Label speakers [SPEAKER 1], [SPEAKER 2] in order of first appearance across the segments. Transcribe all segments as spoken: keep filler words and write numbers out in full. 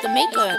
[SPEAKER 1] Jamaica.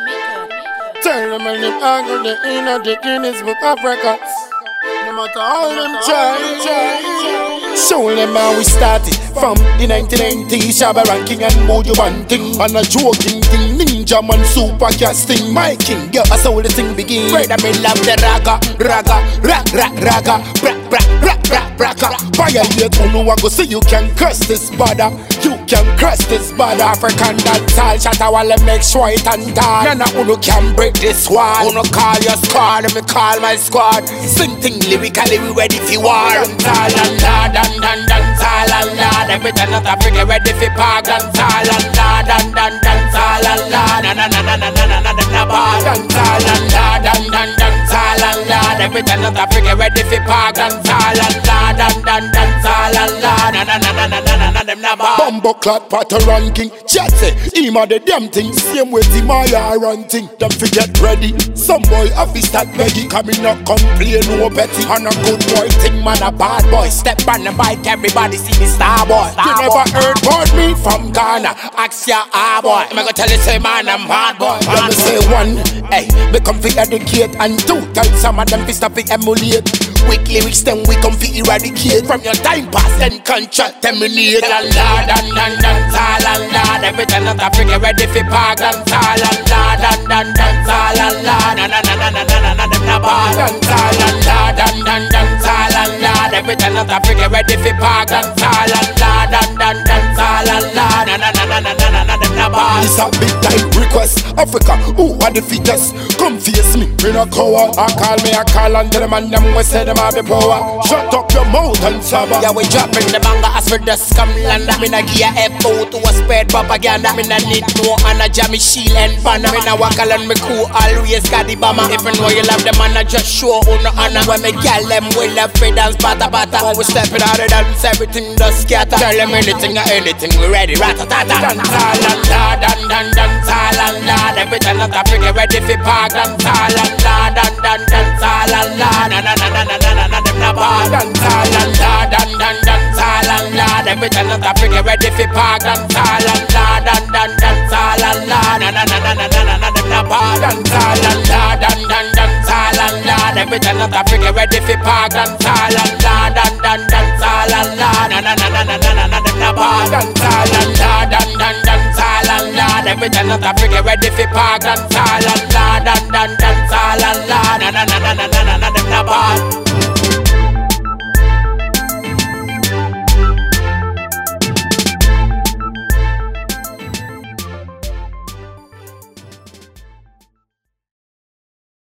[SPEAKER 2] Tell them and them angle the inner the Guinness Book of Records. No matter how them try, try. Show them how we started from the nineteen nineties. Shabba ranking and Mojo Banting. And a joking thing, Ninja Man super casting. My king, yeah, that's how the thing begin. Right, I mean love the raga, raga, rag, rag, raga, brak, brak, brak, brak, braka. Violate, you know I go see you can curse this bada. You can curse this bada. African dancehall, shatter while I make sure it and tall. None of you can break this wall. Uno call your squad, let me call my squad. Sing thing lyrically, we ready for war. Dancehall and la, dan dan dancehall and la. Every time that I forget ready for park. Dancehall and la, dan dan dancehall and la. Na na na na na na na na na na bar. Dancehall and la, dan dan dancehall and la. Every time that I forget ready for park. Dancehall and la, dan dan dancehall and la. Na na na na na na na na na bar. Bumbo clot patter ranking. Chat say, him a the damn thing. Same way the Maya ranting. Don't forget ready. Some boy have to start begging. Coming up complain no petty. And a good boy thing man a bad boy. Step on the bike everybody see me star boy. Star you boy. Never heard about me from Ghana. Ask ya ah boy. I'm gonna tell you say man I'm hard boy. Let me say one. Hey, me come fi educate. And two tell some of them fi stop fi emulate. With lyrics then we come fi eradicate. From your time past then contract terminate. La la dan dan dan sa la la. Every time that I forget ready fi park. Dan sa la la dan dan dan sa la la. Na na na na na na na na na na bar. Dan sa la la dan dan dan sa la la. Every time that I forget ready fi park. Dan sa la la dan dan dan sa la la. Na na na na na na na na na bar. This a big time request. Africa, who are the fittest? Come face me, in a cover. I call me a call and tell them and them we say them have the power. Shut up your mouth and sabba. Yeah, we dropping the banger as for the scum land. Me na gear F O to a spread propaganda. Me na need no and a jammy shield and banner. Me na walk along me cool, always got the bomber. If you know you love them and I just show on the honor. When me gal them we love free dance bata bata. When we stepping out of dance, everything does scatter. Tell them anything or anything, we ready, rat-a-ta-ta. Dancehall and la, dan dan dancehall and la. Every time that I forget ready for park. Dancehall and la, dan dan dancehall and la. Na na na na na na na na na na bar. Dancehall and la, dan dan dancehall and la. Every time that I forget ready for park. Dancehall and la, dan dan dancehall and la. Na na na na na na na na na na bar. Dancehall and la, dan dan dancehall and la. Every time that I forget ready for park. Dancehall and la, dan dan dancehall and la. Na na na na na na na na na bar. Dancehall and la, dan dan dancehall and la. Every time that I forget ready for park. Dancehall and la, dan dan dancehall and la. Na na na na na na na na bar.